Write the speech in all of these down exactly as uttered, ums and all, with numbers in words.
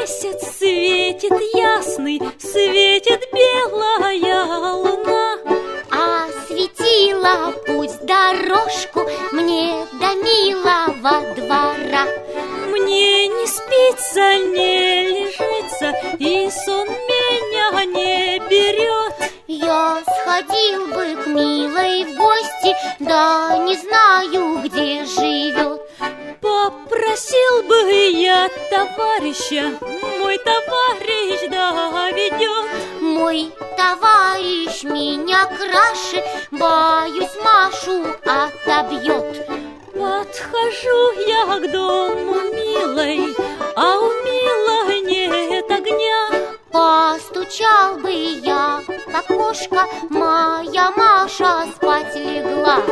месяц светит ясный, светит белая луна. А светила путь дорожку мне до милого двора. Мне не спится, не лежится, и сон меня не берет. Я сходил бы к милой в гости, да не знаю, где живет. Попросил бы я товарища, мой товарищ доведет. Мой товарищ меня краше, боюсь, Машу отобьет. Подхожу я к дому милой, а у милой нет огня. Постучал бы я в окошко, моя Маша спать легла.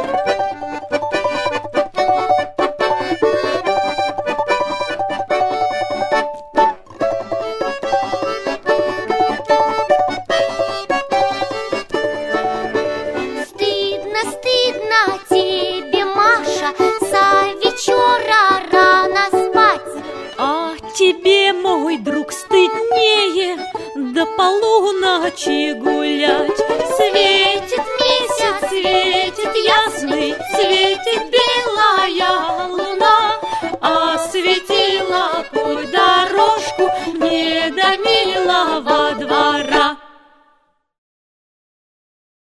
Стыдно, стыдно тебе, Маша, со вечера рано спать. А тебе, мой друг, стыднее до полуночи гулять. Светит месяц, светит ясный, светит